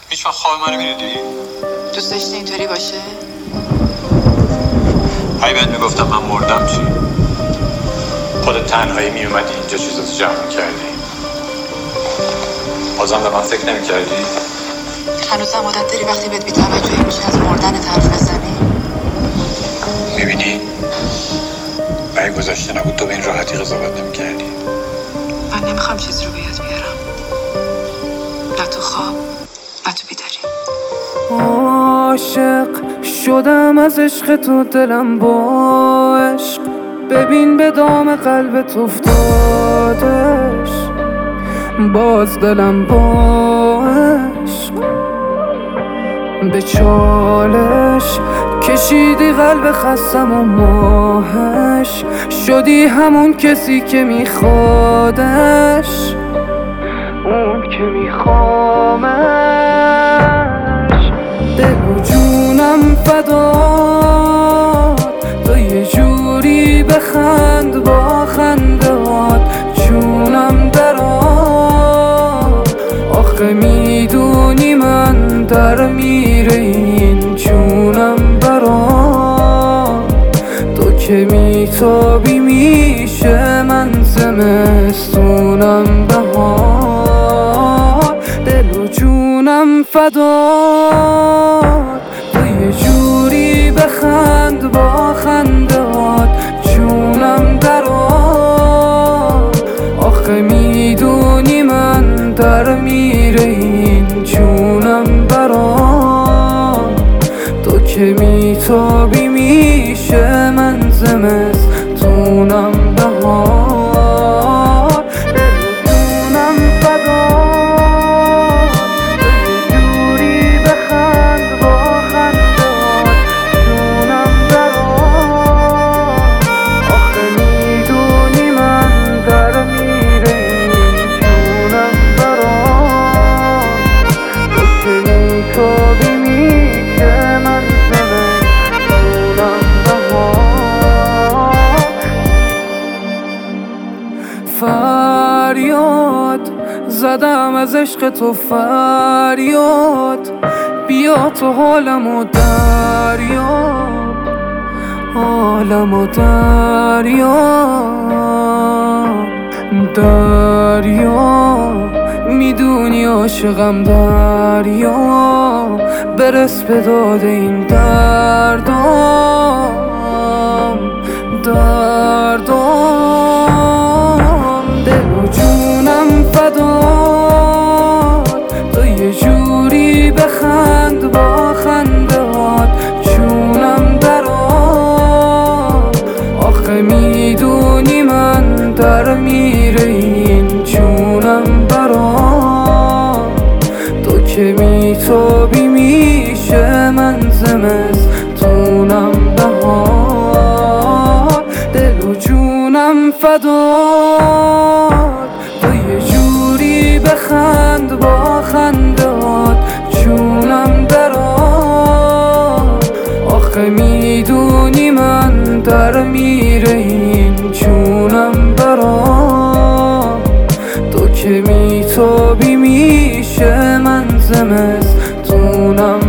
هیچ وقت خواب منو می‌دیدی؟ دوست داشتی اینطوری باشه؟ هی بهت میگفتم من مردم چی؟ خودت تنهایی میومدی اینجا چیزاتو جمع می‌کردی. بازم به من فکر نمی‌کردی؟ هنوزم عادت داری وقتی بهت بی‌توجهی میشه از مردنت حرف بزنی؟ می‌بینی؟ اگه گذشته نبود تو به این راحتی قضاوت نمی‌کردی. من نمیخوام چیزی رو به یاد بیارم، نه تو خواب نه تو بیداری. عاشق شدم از عشق تو، دلم با عشق ببین به دام قلبت افتادش، باز دلم با عشق به چالش کشیدی قلب خستم و ماهش، شدی همون کسی که میخوادش، اون که میخوامش. دل و جونم فدات، تو یه جوری بخند با خندهات جونم درات. آخه میدونی من در میره این جونم برات، تو که میتابی میشه من زمستونم بهار. دل و جونم فدات، تو یه جوری بخند با خندهات جونم درات. آخه میدونی من در میره این جونم برات، تو که میتابی میشه من زمستونم بهار. دل و جونم فدات، تو یه جوری بخند با خندهات جونم درات. آخه میدونی من در میره این جونم برات، تو که میتابی میشه من زمستونم بهار. فریاد زدم از عشق تو فریاد، بیا تو حالمو دریاب، حالمو دریاب، دریاب. میدونی عاشقم دریا، برس به داد این دردام، دردام. دل و جونم فدات، تو یه جوری بخند با خندهات جونم درات. آخه میدونی من در میره این جونم برات، تو که میتابی میشه من زمستونم بهار. دل و جونم فدات، تو یه جوری بخند با خندهات جونم درات. آخه میدونی من در میره این جونم برات، تو که میتابی میشه من زمستونم